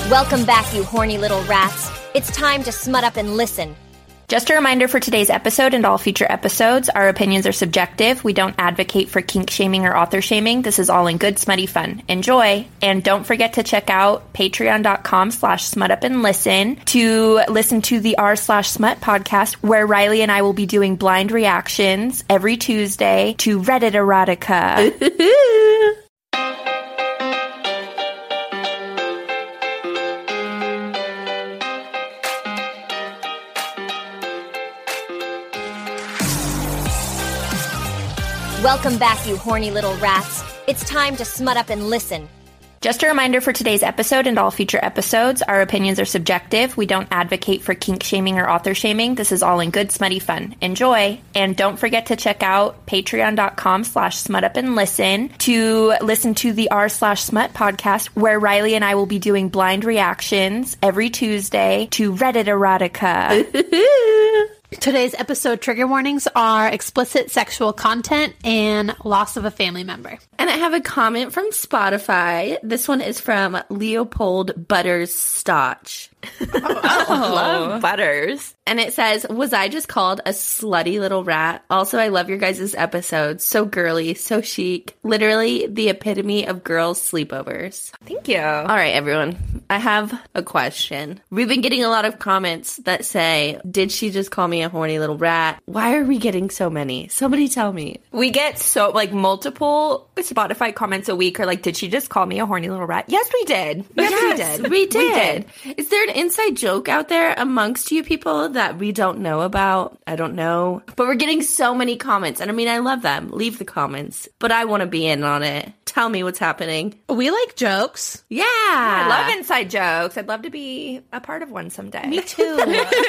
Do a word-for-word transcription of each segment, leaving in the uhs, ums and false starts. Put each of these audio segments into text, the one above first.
Welcome back, you horny little rats. It's time to smut up and listen. Just a reminder for today's episode and all future episodes, our opinions are subjective. We don't advocate for kink shaming or author shaming. This is all in good, smutty fun. Enjoy. And don't forget to check out patreon.com slash smut up and listen to listen to the r slash smut podcast, where Riley and I will be doing blind reactions every Tuesday to Reddit erotica. Welcome back, you horny little rats. It's time to smut up and listen. Just a reminder for today's episode and all future episodes, our opinions are subjective. We don't advocate for kink shaming or author shaming. This is all in good, smutty fun. Enjoy. And don't forget to check out patreon.com slash smut up and listen to listen to the r slash smut podcast, where Riley and I will be doing blind reactions every Tuesday to Reddit erotica. Today's episode trigger warnings are explicit sexual content and loss of a family member. And I have a comment from Spotify. This one is from Leopold Butters Stotch. Oh, I love Butters. And it says, was I just called a slutty little rat? Also, I love your guys' episodes. So girly, so chic. Literally the epitome of girls' sleepovers. Thank you. All right, everyone. I have a question. We've been getting a lot of comments that say, did she just call me a horny little rat? Why are we getting so many? Somebody tell me. We get so, like, multiple Spotify comments a week are like, did she just call me a horny little rat? Yes, we did. Yes, yes we did. We did. We did. Is there an inside joke out there amongst you people that we don't know about? I don't know. But we're getting so many comments. And I mean, I love them. Leave the comments. But I want to be in on it. Tell me what's happening. We like jokes. Yeah. I love inside jokes. I'd love to be a part of one someday. Me too.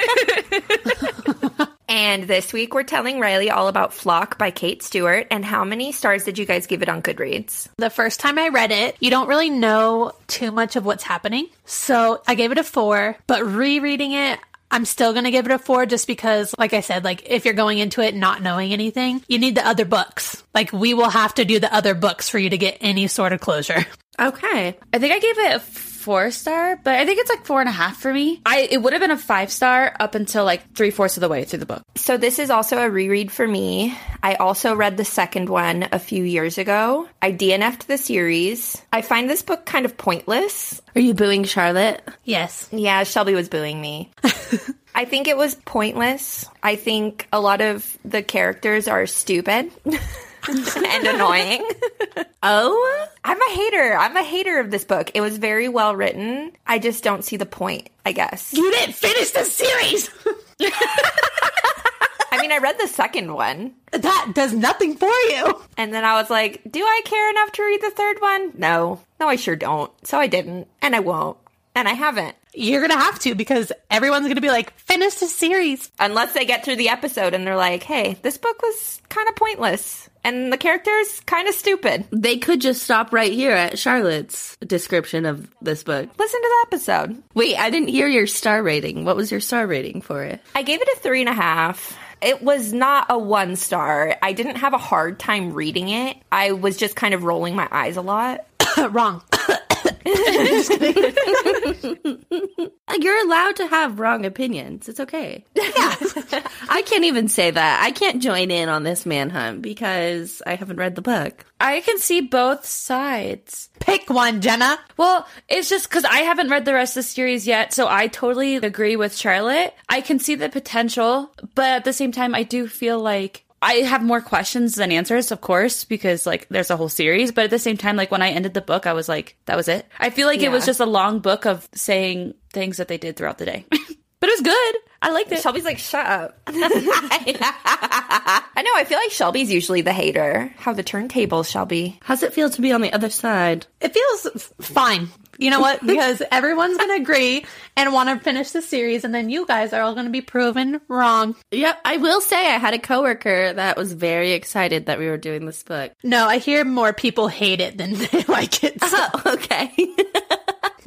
And this week we're telling Riley all about Flock by Kate Stewart. And how many stars did you guys give it on Goodreads? The first time I read it, you don't really know too much of what's happening. So I gave it a four, but rereading it, I'm still going to give it a four just because, like I said, like if you're going into it not knowing anything, you need the other books. Like we will have to do the other books for you to get any sort of closure. Okay. I think I gave it a four star, but I think it's like four and a half for me. I It would have been a five star up until like three fourths of the way through the book. So this is also a reread for me. I also read the second one a few years ago. I D N F'd the series. I find this book kind of pointless. Are you booing Charlotte? Yes. Yeah, Shelby was booing me. I think it was pointless. I think a lot of the characters are stupid. And annoying. Oh? I'm a hater. I'm a hater of this book. It was very well written. I just don't see the point, I guess. You didn't finish the series! I mean, I read the second one. That does nothing for you. And then I was like, do I care enough to read the third one? No. No, I sure don't. So I didn't. And I won't. And I haven't. You're going to have to because everyone's going to be like, finish the series. Unless they get through the episode and they're like, hey, this book was kind of pointless. And the character's kind of stupid. They could just stop right here at Charlotte's description of this book. Listen to the episode. Wait, I didn't hear your star rating. What was your star rating for it? I gave it a three and a half. It was not a one star. I didn't have a hard time reading it. I was just kind of rolling my eyes a lot. Wrong. Just kidding. You're allowed to have wrong opinions. It's okay. Yeah. I can't even say that. I can't join in on this manhunt because I haven't read the book. I can see both sides. Pick one, Jenna. Well, it's just because I haven't read the rest of the series yet, so I totally agree with Charlotte. I can see the potential, but at the same time, I do feel like I have more questions than answers, of course, because, like, there's a whole series. But at the same time, like, when I ended the book, I was like, that was it. I feel like yeah. it was just a long book of saying things that they did throughout the day. But it was good. I liked it. Shelby's like, shut up. I know, I feel like Shelby's usually the hater. How the turntables, Shelby. How's it feel to be on the other side? It feels f- fine. You know what? Because everyone's going to agree and want to finish the series, and then you guys are all going to be proven wrong. Yep, I will say I had a coworker that was very excited that we were doing this book. No, I hear more people hate it than they like it. So. Oh, okay.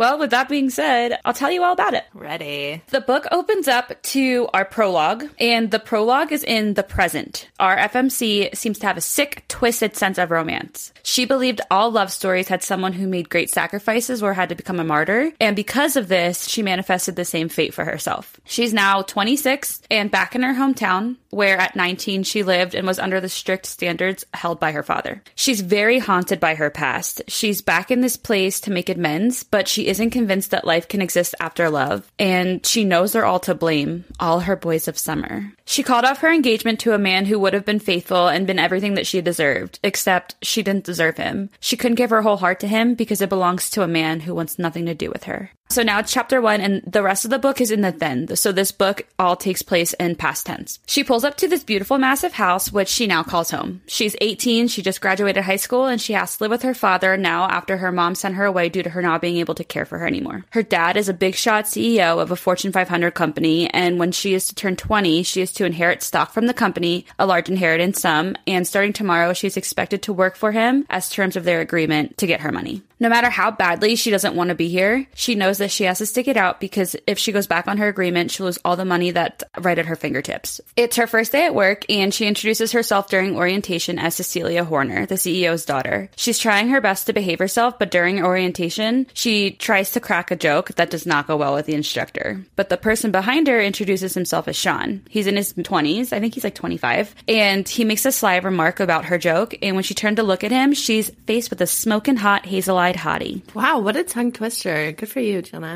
Well, with that being said, I'll tell you all about it. Ready. The book opens up to our prologue, and the prologue is in the present. Our F M C seems to have a sick, twisted sense of romance. She believed all love stories had someone who made great sacrifices or had to become a martyr, and because of this, she manifested the same fate for herself. She's now twenty-six and back in her hometown, where at nineteen she lived and was under the strict standards held by her father. She's very haunted by her past. She's back in this place to make amends, but she isn't convinced that life can exist after love, and she knows they're all to blame, all her boys of summer. She called off her engagement to a man who would have been faithful and been everything that she deserved, except she didn't deserve him. She couldn't give her whole heart to him because it belongs to a man who wants nothing to do with her. So now it's chapter one, and the rest of the book is in the then. So this book all takes place in past tense. She pulls up to this beautiful, massive house, which she now calls home. She's eighteen, she just graduated high school, and she has to live with her father now after her mom sent her away due to her not being able to care for her anymore. Her dad is a big shot C E O of a Fortune five hundred company, and when she is to turn twenty, she is to inherit stock from the company, a large inheritance sum, and starting tomorrow, she's expected to work for him as terms of their agreement to get her money. No matter how badly she doesn't want to be here, she knows that she has to stick it out because if she goes back on her agreement, she'll lose all the money that's right at her fingertips. It's her first day at work, and she introduces herself during orientation as Cecilia Horner, the C E O's daughter. She's trying her best to behave herself, but during orientation, she tries to crack a joke that does not go well with the instructor. But the person behind her introduces himself as Sean. He's in his twenties, I think he's like twenty-five, and he makes a sly remark about her joke, and when she turned to look at him, she's faced with a smoking hot hazel-eyed hottie. Wow, what a tongue twister. Good for you, Jenna.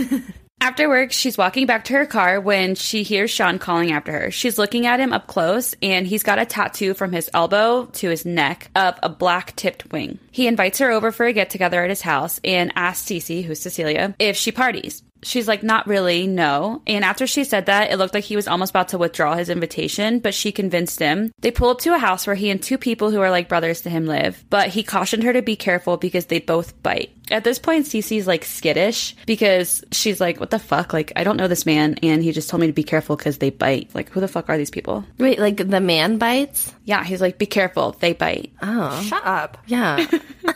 After work, she's walking back to her car when she hears Sean calling after her. She's looking at him up close, and he's got a tattoo from his elbow to his neck of a black-tipped wing. He invites her over for a get-together at his house and asks Cece, who's Cecilia, if she parties. She's like, not really, no. And after she said that, it looked like he was almost about to withdraw his invitation, but she convinced him. They pull up to a house where he and two people who are like brothers to him live, but he cautioned her to be careful because they both bite. At this point, Cece's like skittish because she's like, what the fuck? Like, I don't know this man, and he just told me to be careful because they bite. Like, who the fuck are these people? Wait, like the man bites? Yeah, he's like, be careful, they bite. Oh. Shut up. Yeah.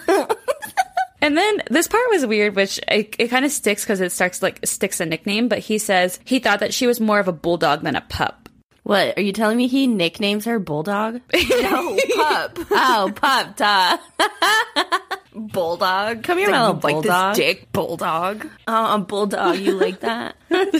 And then this part was weird, which it, it kind of sticks because it starts like sticks a nickname, but he says he thought that she was more of a bulldog than a pup. What, are you telling me he nicknames her Bulldog? No, pup. Oh, pup, duh. Bulldog. Come here, my little like bulldog. this dick bulldog. Oh, a bulldog, you like that?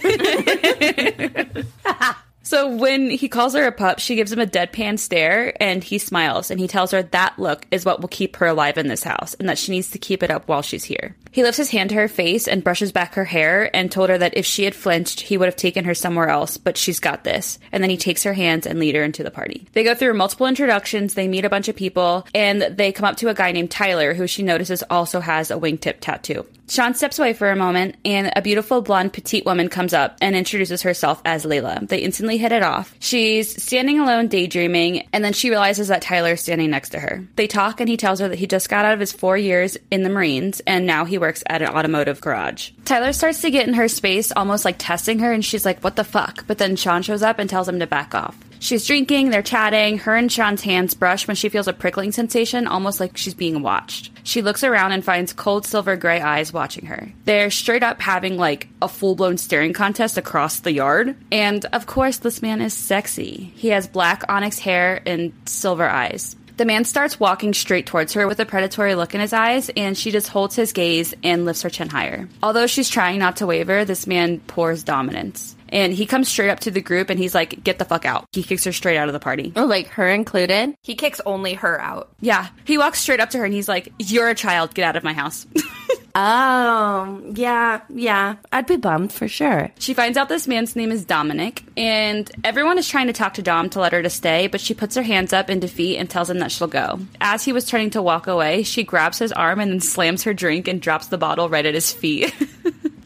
So when he calls her a pup, she gives him a deadpan stare, and he smiles, and he tells her that look is what will keep her alive in this house, and that she needs to keep it up while she's here. He lifts his hand to her face and brushes back her hair, and told her that if she had flinched, he would have taken her somewhere else, but she's got this. And then he takes her hands and lead her into the party. They go through multiple introductions, they meet a bunch of people, and they come up to a guy named Tyler, who she notices also has a wingtip tattoo. Sean steps away for a moment, and a beautiful blonde petite woman comes up and introduces herself as Layla. They instantly hit it off. She's standing alone daydreaming, and then she realizes that Tyler's standing next to her. They talk, and he tells her that he just got out of his four years in the Marines, and now he works at an automotive garage. Tyler starts to get in her space, almost like testing her, and she's like, what the fuck? But then Sean shows up and tells him to back off. She's drinking, they're chatting, her and Sean's hands brush when she feels a prickling sensation, almost like she's being watched. She looks around and finds cold silver gray eyes watching her. They're straight up having like a full-blown staring contest across the yard. And of course, this man is sexy. He has black onyx hair and silver eyes. The man starts walking straight towards her with a predatory look in his eyes, and she just holds his gaze and lifts her chin higher. Although she's trying not to waver, this man pours dominance. And he comes straight up to the group and he's like, get the fuck out. He kicks her straight out of the party. Oh, like her included? He kicks only her out. Yeah. He walks straight up to her and he's like, you're a child. Get out of my house. Oh, yeah, yeah. I'd be bummed for sure. She finds out this man's name is Dominic, and everyone is trying to talk to Dom to let her to stay, but she puts her hands up in defeat and tells him that she'll go. As he was turning to walk away, she grabs his arm and then slams her drink and drops the bottle right at his feet.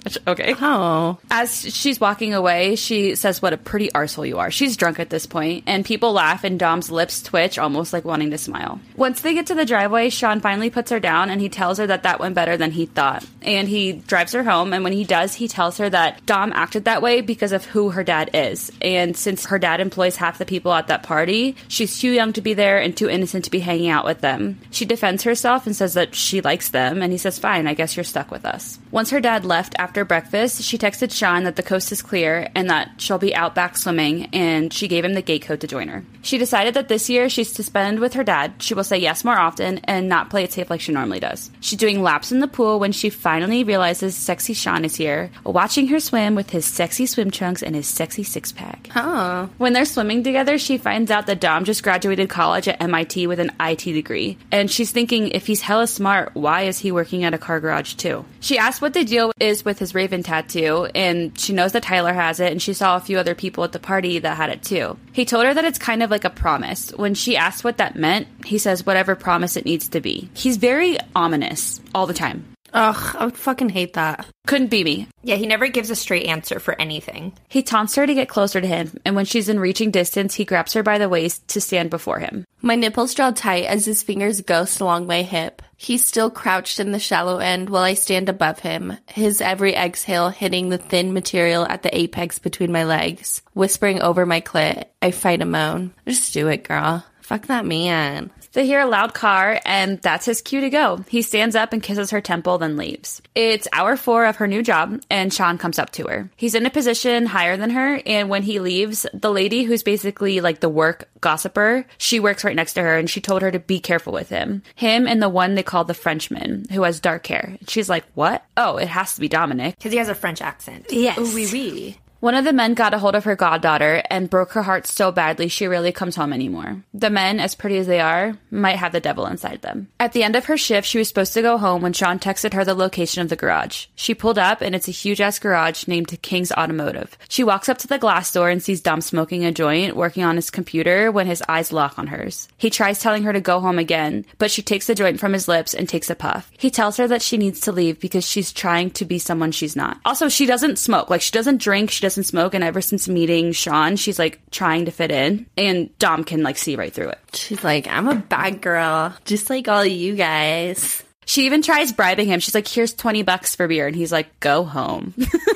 Okay. Oh. As she's walking away, she says what a pretty arsehole you are. She's drunk at this point, and people laugh and Dom's lips twitch, almost like wanting to smile. Once they get to the driveway, Sean finally puts her down and he tells her that that went better than he thought. And he drives her home, and when he does, he tells her that Dom acted that way because of who her dad is. And since her dad employs half the people at that party, she's too young to be there and too innocent to be hanging out with them. She defends herself and says that she likes them, and he says, fine, I guess you're stuck with us. Once her dad left after breakfast, she texted Sean that the coast is clear and that she'll be out back swimming, and she gave him the gate code to join her. She decided that this year she's to spend with her dad. She will say yes more often and not play it safe like she normally does. She's doing laps in the pool when she finally realizes sexy Sean is here, watching her swim with his sexy swim trunks and his sexy six-pack. Oh. When they're swimming together, she finds out that Dom just graduated college at M I T with an I T degree, and she's thinking, if he's hella smart, why is he working at a car garage too? She asks what the deal is with his Raven tattoo, and she knows that Tyler has it, and she saw a few other people at the party that had it too. He told her that it's kind of like a promise. When she asked what that meant, he says whatever promise it needs to be. He's very ominous all the time. Ugh, I would fucking hate that. Couldn't be me. Yeah, he never gives a straight answer for anything. He taunts her to get closer to him, and when she's in reaching distance, he grabs her by the waist to stand before him. My nipples draw tight as his fingers ghost along my hip. He's still crouched in the shallow end while I stand above him, his every exhale hitting the thin material at the apex between my legs. Whispering over my clit, I fight a moan. Just do it, girl. Fuck that man. They hear a loud car, and that's his cue to go. He stands up and kisses her temple, then leaves. It's hour four of her new job, and Sean comes up to her. He's in a position higher than her, and when he leaves, the lady who's basically like the work gossiper, she works right next to her, and she told her to be careful with him. Him and the one they call the Frenchman, who has dark hair. She's like, what? Oh, it has to be Dominic. Because he has a French accent. Yes. Oui, oui. One of the men got a hold of her goddaughter and broke her heart so badly she rarely comes home anymore. The men, as pretty as they are, might have the devil inside them. At the end of her shift, she was supposed to go home when Sean texted her the location of the garage. She pulled up, and it's a huge-ass garage named King's Automotive. She walks up to the glass door and sees Dom smoking a joint, working on his computer, when his eyes lock on hers. He tries telling her to go home again, but she takes the joint from his lips and takes a puff. He tells her that she needs to leave because she's trying to be someone she's not. Also, she doesn't smoke. Like, she doesn't drink, she doesn't smoke, and ever since meeting Sean, she's like trying to fit in, and Dom can like see right through it. She's like, I'm a bad girl, just like all you guys. She even tries bribing him. She's like, here's twenty bucks for beer, and he's like, go home.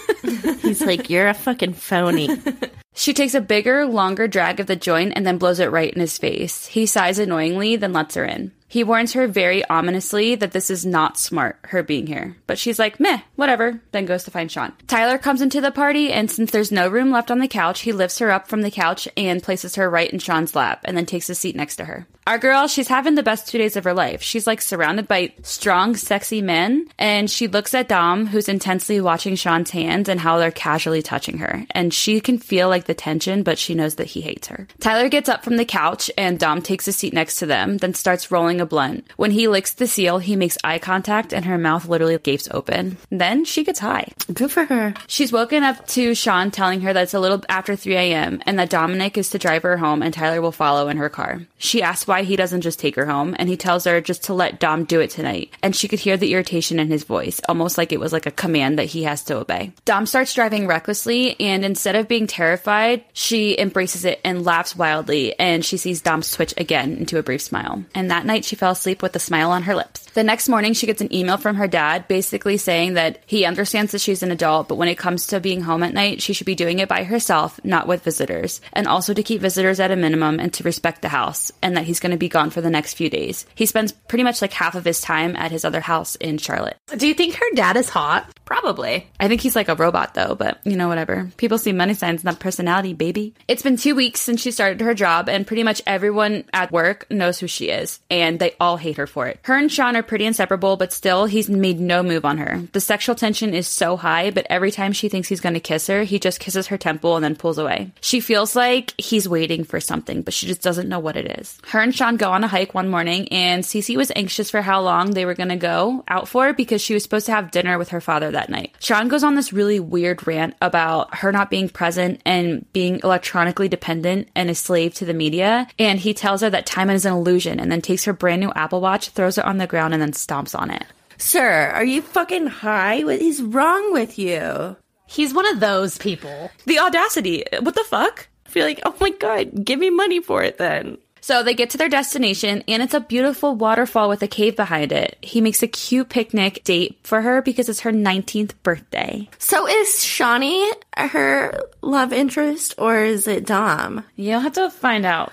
He's like, you're a fucking phony. She takes a bigger, longer drag of the joint and then blows it right in his face. He sighs annoyingly, then lets her in. He warns her very ominously that this is not smart, her being here. But she's like, meh, whatever, then goes to find Sean. Tyler comes into the party, and since there's no room left on the couch, he lifts her up from the couch and places her right in Sean's lap, and then takes a seat next to her. Our girl, she's having the best two days of her life. She's like surrounded by strong, sexy men, and she looks at Dom, who's intensely watching Sean's hands and how they're casually touching her. And she can feel like the tension, but she knows that he hates her. Tyler gets up from the couch, and Dom takes a seat next to them, then starts rolling a blunt. When he licks the seal, he makes eye contact, and her mouth literally gapes open. Then she gets high. Good for her. She's woken up to Sean telling her that it's a little after three a.m. and that Dominic is to drive her home and Tyler will follow in her car. She asks why he doesn't just take her home, and he tells her just to let Dom do it tonight. And she could hear the irritation in his voice, almost like it was like a command that he has to obey. Dom starts driving recklessly, and instead of being terrified, she embraces it and laughs wildly, and she sees Dom switch again into a brief smile. And that night, she fell asleep with a smile on her lips. The next morning, she gets an email from her dad basically saying that he understands that she's an adult, but when it comes to being home at night, she should be doing it by herself, not with visitors, and also to keep visitors at a minimum and to respect the house, and that he's going to be gone for the next few days. He spends pretty much like half of his time at his other house in Charlotte. Do you think her dad is hot? Probably. I think he's like a robot though, but you know, whatever. People see money signs, not personality, baby. It's been two weeks since she started her job, and pretty much everyone at work knows who she is, and they all hate her for it. Her and Sean are pretty inseparable, but still, he's made no move on her. The sexual tension is so high, but every time she thinks he's going to kiss her, he just kisses her temple and then pulls away. She feels like he's waiting for something, but she just doesn't know what it is. Her and Sean go on a hike one morning, and Cece was anxious for how long they were going to go out for because she was supposed to have dinner with her father that night. Sean goes on this really weird rant about her not being present and being electronically dependent and a slave to the media, and he tells her that time is an illusion and then takes her brand new Apple Watch, throws it on the ground, and then stomps on it. Sir, are you fucking high? What is wrong with you? He's one of those people. The audacity. What the fuck? I feel like, oh my God, give me money for it then. So they get to their destination, and it's a beautiful waterfall with a cave behind it. He makes a cute picnic date for her because it's her nineteenth birthday. So is Shawnee her love interest, or is it Dom? You'll have to find out.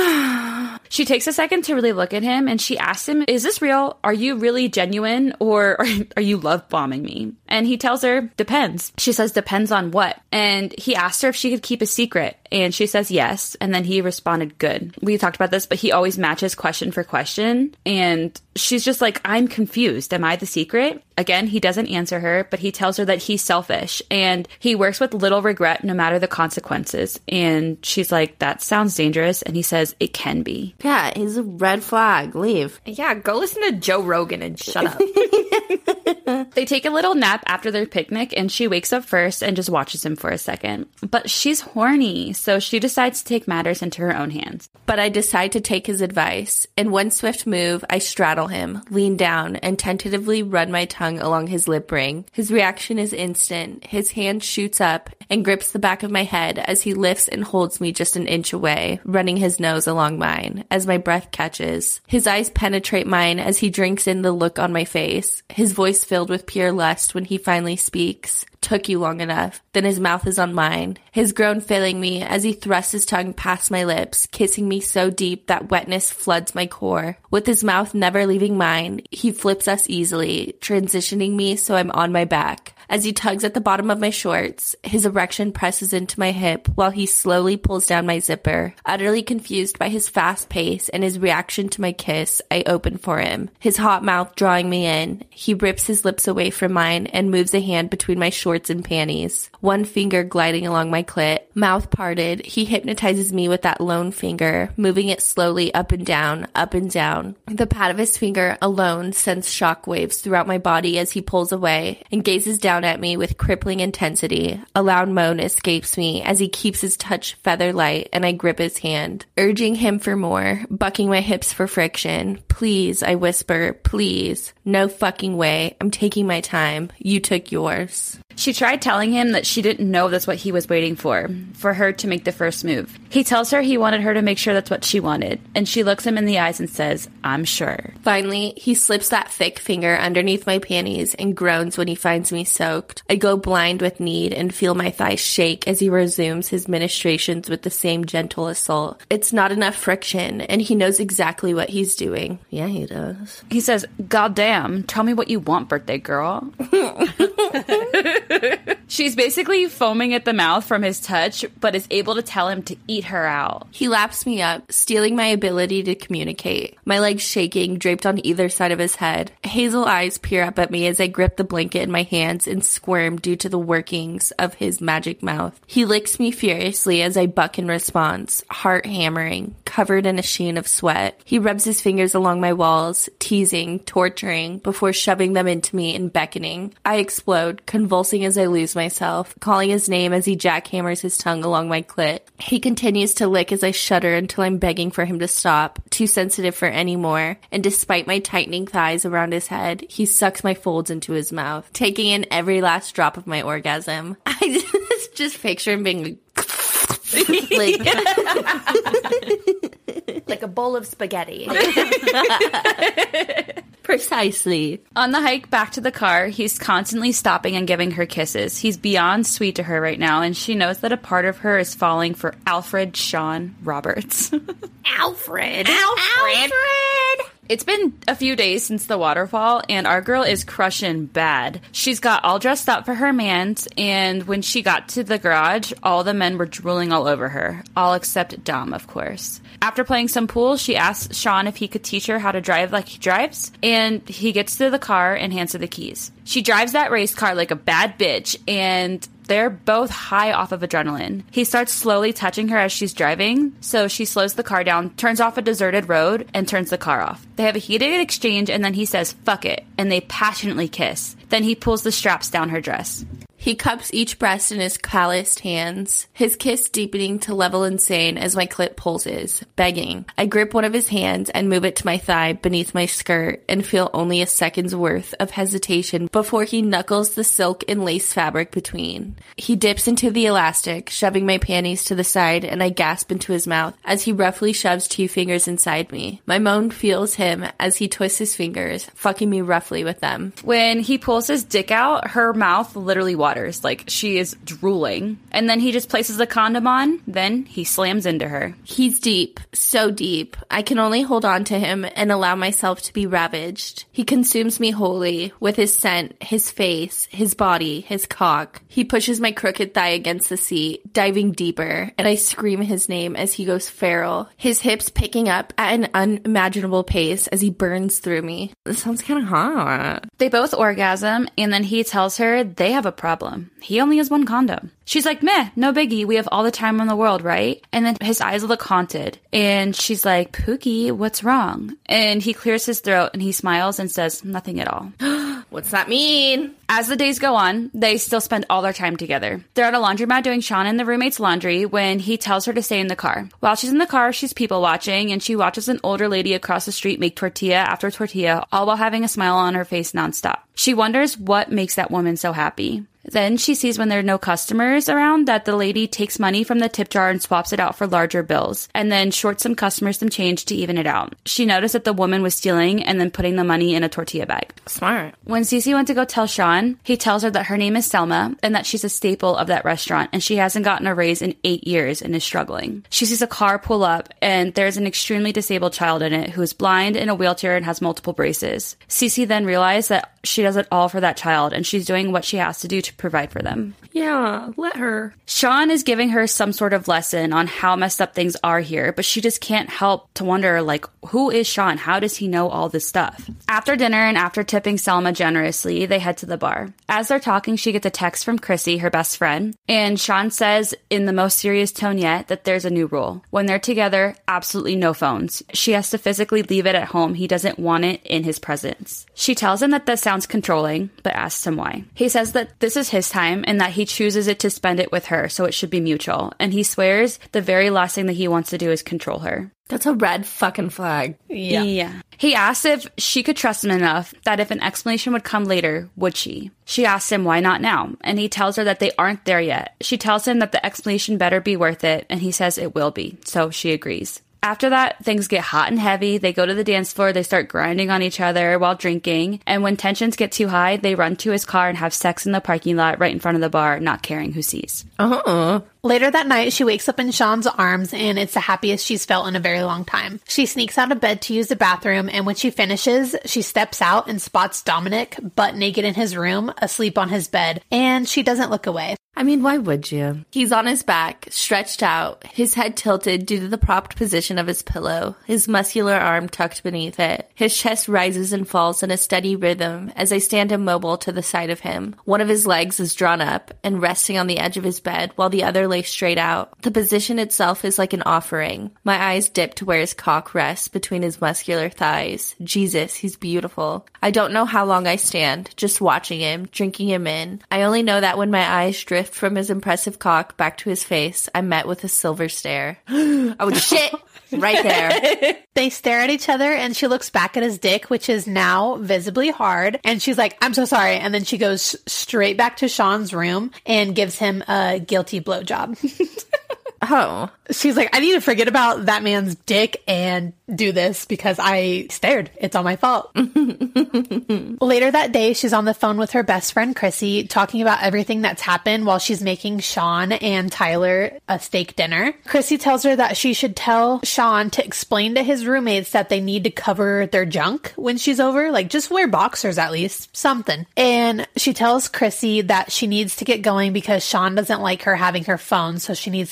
She takes a second to really look at him, and she asks him, is this real? Are you really genuine, or are, are you love bombing me? And he tells her, depends. She says, depends on what? And he asked her if she could keep a secret, and she says yes, and then he responded, good. We talked about this, but he always matches question for question, and she's just like, I'm confused. Am I the secret? Again, he doesn't answer her, but he tells her that he's selfish, and he works with little regret no matter the consequences. And she's like, that sounds dangerous, and he says, it can be. Yeah, he's a red flag. Leave. Yeah, go listen to Joe Rogan and shut up. They take a little nap after their picnic, and she wakes up first and just watches him for a second. But she's horny, so she decides to take matters into her own hands. But I decide to take his advice. In one swift move, I straddle him, lean down, and tentatively run my tongue along his lip ring. His reaction is instant. His hand shoots up and grips the back of my head as he lifts and holds me just an inch away, running his nose along mine as my breath catches. His eyes penetrate mine as he drinks in the look on my face, his voice filled with pure lust when he finally speaks. Took you long enough. Then his mouth is on mine, his groan failing me as he thrusts his tongue past my lips, kissing me so deep that wetness floods my core. With his mouth never leaving mine, he flips us easily, transitioning me so I'm on my back. As he tugs at the bottom of my shorts, his erection presses into my hip while he slowly pulls down my zipper. Utterly confused by his fast pace and his reaction to my kiss, I open for him, his hot mouth drawing me in. He rips his lips away from mine and moves a hand between my shorts and panties, one finger gliding along my clit. Mouth parted, he hypnotizes me with that lone finger, moving it slowly up and down, up and down. The pad of his finger alone sends shockwaves throughout my body as he pulls away and gazes down at me with crippling intensity. A loud moan escapes me as he keeps his touch feather light and I grip his hand, urging him for more, bucking my hips for friction. Please, I whisper, please. No fucking way. I'm taking my time. You took yours. She tried telling him that she didn't know that's what he was waiting for, for her to make the first move. He tells her he wanted her to make sure that's what she wanted, and she looks him in the eyes and says, I'm sure. Finally, he slips that thick finger underneath my panties and groans when he finds me soaked. I go blind with need and feel my thighs shake as he resumes his ministrations with the same gentle assault. It's not enough friction, and he knows exactly what he's doing. Yeah, he does. He says, God damn, tell me what you want, birthday girl. She's basically foaming at the mouth from his touch, but is able to tell him to eat her out. He laps me up, stealing my ability to communicate. My legs shaking, draped on either side of his head. Hazel eyes peer up at me as I grip the blanket in my hands and squirm due to the workings of his magic mouth. He licks me furiously as I buck in response, heart hammering, covered in a sheen of sweat. He rubs his fingers along my walls, teasing, torturing, before shoving them into me and beckoning. I explode, convulsing as I lose myself, calling his name as he jackhammers his tongue along my clit. He continues to lick as I shudder until I'm begging for him to stop, too sensitive for any more, and despite my tightening thighs around his head, he sucks my folds into his mouth, taking in every last drop of my orgasm. I just, just picture him being like... like, like a bowl of spaghetti. Precisely. On the hike back to the car, he's constantly stopping and giving her kisses. He's beyond sweet to her right now, and she knows that a part of her is falling for Alfred Sean Roberts. Alfred. Alfred. Alfred. It's been a few days since the waterfall, and our girl is crushing bad. She's got all dressed up for her mans, and when she got to the garage, all the men were drooling all over her. All except Dom, of course. After playing some pool, she asks Sean if he could teach her how to drive like he drives, and he gets to the car and hands her the keys. She drives that race car like a bad bitch, and they're both high off of adrenaline. He starts slowly touching her as she's driving, so she slows the car down, turns off a deserted road, and turns the car off. They have a heated exchange, and then he says, fuck it, and they passionately kiss. Then he pulls the straps down her dress. He cups each breast in his calloused hands, his kiss deepening to level insane as my clit pulses, begging. I grip one of his hands and move it to my thigh beneath my skirt and feel only a second's worth of hesitation before he knuckles the silk and lace fabric between. He dips into the elastic, shoving my panties to the side, and I gasp into his mouth as he roughly shoves two fingers inside me. My moan feels him as he twists his fingers, fucking me roughly with them. When he pulls his dick out, her mouth literally waters, like she is drooling. And then he just places the condom on, then he slams into her. He's deep, so deep. I can only hold on to him and allow myself to be ravaged. He consumes me wholly, with his scent, his face, his body, his cock. He pushes my crooked thigh against the seat, diving deeper, and I scream his name as he goes feral, his hips picking up at an unimaginable pace as he burns through me. This sounds kind of hot. They both orgasm, and then he tells her they have a problem. He only has one condom. She's like, meh, no biggie. We have all the time in the world, right? And then his eyes look haunted. And she's like, Pookie, what's wrong? And he clears his throat and he smiles and says, nothing at all. What's that mean? As the days go on, they still spend all their time together. They're at a laundromat doing Sean and the roommate's laundry when he tells her to stay in the car. While she's in the car, she's people watching, and she watches an older lady across the street make tortilla after tortilla, all while having a smile on her face nonstop. She wonders what makes that woman so happy. Then she sees when there are no customers around that the lady takes money from the tip jar and swaps it out for larger bills, and then shorts some customers some change to even it out. She noticed that the woman was stealing and then putting the money in a tortilla bag. Smart. When Cece went to go tell Sean, he tells her that her name is Selma and that she's a staple of that restaurant and she hasn't gotten a raise in eight years and is struggling. She sees a car pull up and there's an extremely disabled child in it who is blind, in a wheelchair, and has multiple braces. Cece then realized that she does it all for that child and she's doing what she has to do to provide for them. Yeah, let her. Sean is giving her some sort of lesson on how messed up things are here, but she just can't help to wonder, like, who is Sean? How does he know all this stuff? After dinner and after tipping Selma generously, they head to the bar. As they're talking, she gets a text from Chrissy, her best friend, and Sean says in the most serious tone yet that there's a new rule. When they're together, absolutely no phones. She has to physically leave it at home. He doesn't want it in his presence. She tells him that that sounds controlling, but asks him why. He says that this is his time and that he chooses it to spend it with her, so it should be mutual. And he swears the very last thing that he wants to do is control her. That's a red fucking flag. Yeah. yeah. He asks if she could trust him enough that if an explanation would come later, would she? She asks him why not now, and he tells her that they aren't there yet. She tells him that the explanation better be worth it, and he says it will be, so she agrees. After that, things get hot and heavy. They go to the dance floor. They start grinding on each other while drinking. And when tensions get too high, they run to his car and have sex in the parking lot right in front of the bar, not caring who sees. Uh-huh. Later that night, she wakes up in Sean's arms, and it's the happiest she's felt in a very long time. She sneaks out of bed to use the bathroom, and when she finishes, she steps out and spots Dominic butt naked in his room, asleep on his bed, and she doesn't look away. I mean, why would you? He's on his back, stretched out, his head tilted due to the propped position of his pillow, his muscular arm tucked beneath it. His chest rises and falls in a steady rhythm as I stand immobile to the side of him. One of his legs is drawn up and resting on the edge of his bed, while the other lays straight out. The position itself is like an offering. My eyes dip to where his cock rests between his muscular thighs. Jesus, he's beautiful. I don't know how long I stand, just watching him, drinking him in. I only know that when my eyes drift from his impressive cock back to his face, I'm met with a silver stare. I would shit right there. They stare at each other, and she looks back at his dick, which is now visibly hard, and she's like, I'm so sorry. And then she goes straight back to Sean's room and gives him a guilty blowjob. Oh. She's like, I need to forget about that man's dick and do this because I stared. It's all my fault. Later that day, she's on the phone with her best friend, Chrissy, talking about everything that's happened while she's making Sean and Tyler a steak dinner. Chrissy tells her that she should tell Sean to explain to his roommates that they need to cover their junk when she's over. Like, just wear boxers at least. Something. And she tells Chrissy that she needs to get going because Sean doesn't like her having her phone, so she needs to hide it.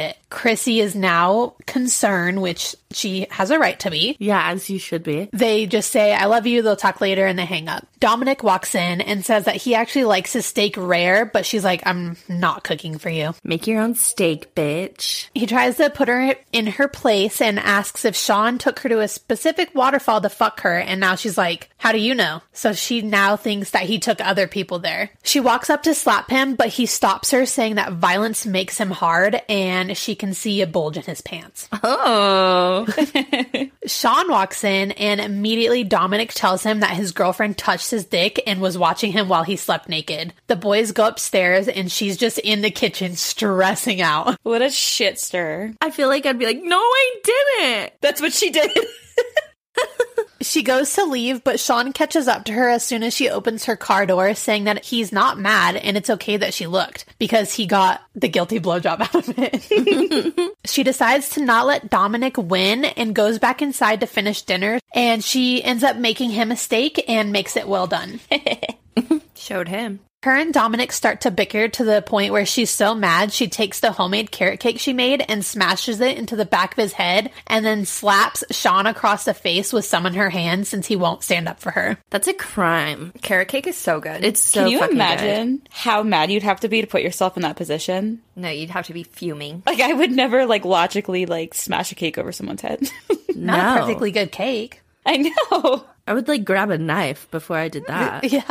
it. Chrissy is now concerned, which she has a right to be. Yeah, as you should be. They just say, I love you, they'll talk later, and they hang up. Dominic walks in and says that he actually likes his steak rare, but she's like, I'm not cooking for you. Make your own steak, bitch. He tries to put her in her place and asks if Sean took her to a specific waterfall to fuck her, and now she's like, how do you know? So she now thinks that he took other people there. She walks up to slap him, but he stops her, saying that violence makes him hard, and she can see a bulge in his pants. Oh. Sean walks in, and immediately Dominic tells him that his girlfriend touched his dick and was watching him while he slept naked. The boys go upstairs, and she's just in the kitchen stressing out. What a shit stir. I feel like I'd be like, no, I didn't. That's what she did. She goes to leave, but Sean catches up to her as soon as she opens her car door, saying that he's not mad and it's okay that she looked because he got the guilty blowjob out of it. She decides to not let Dominic win and goes back inside to finish dinner, and she ends up making him a steak and makes it well done. Showed him. Her and Dominic start to bicker to the point where she's so mad she takes the homemade carrot cake she made and smashes it into the back of his head and then slaps Sean across the face with some in her hand since he won't stand up for her. That's a crime. Carrot cake is so good. It's so Can you fucking imagine good. how mad you'd have to be to put yourself in that position? No, you'd have to be fuming. Like, I would never, like, logically, like, smash a cake over someone's head. Not No. a perfectly good cake. I know. I would, like, grab a knife before I did that. Yeah.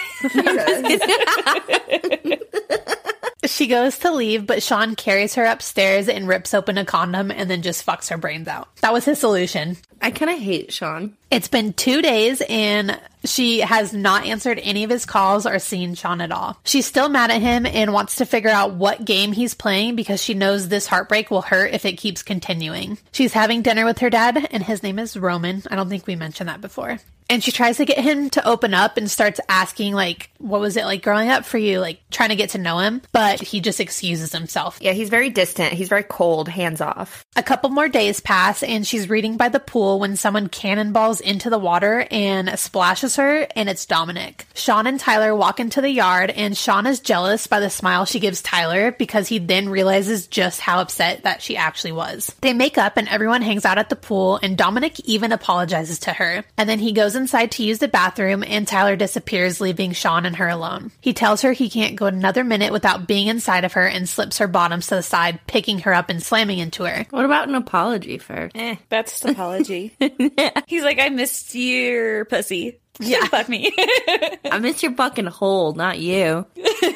She goes to leave, but Sean carries her upstairs and rips open a condom and then just fucks her brains out. That was his solution. I kind of hate Sean. It's been two days and she has not answered any of his calls or seen Sean at all. She's still mad at him and wants to figure out what game he's playing because she knows this heartbreak will hurt if it keeps continuing. She's having dinner with her dad, and his name is Roman. I don't think we mentioned that before. And she tries to get him to open up and starts asking, like, what was it like growing up for you? Like, trying to get to know him. But he just excuses himself. Yeah, he's very distant. He's very cold, hands off. A couple more days pass, and she's reading by the pool when someone cannonballs into the water and splashes her, and it's Dominic. Sean and Tyler walk into the yard, and Sean is jealous by the smile she gives Tyler because he then realizes just how upset that she actually was. They make up, and everyone hangs out at the pool, and Dominic even apologizes to her. And then he goes inside to use the bathroom, and Tyler disappears, leaving Sean and her alone. He tells her he can't go another minute without being inside of her and slips her bottoms to the side, picking her up and slamming into her. What about an apology first? Eh, that's the apology. He's like, I missed your pussy. Yeah. Fuck me. I miss your fucking hole, not you.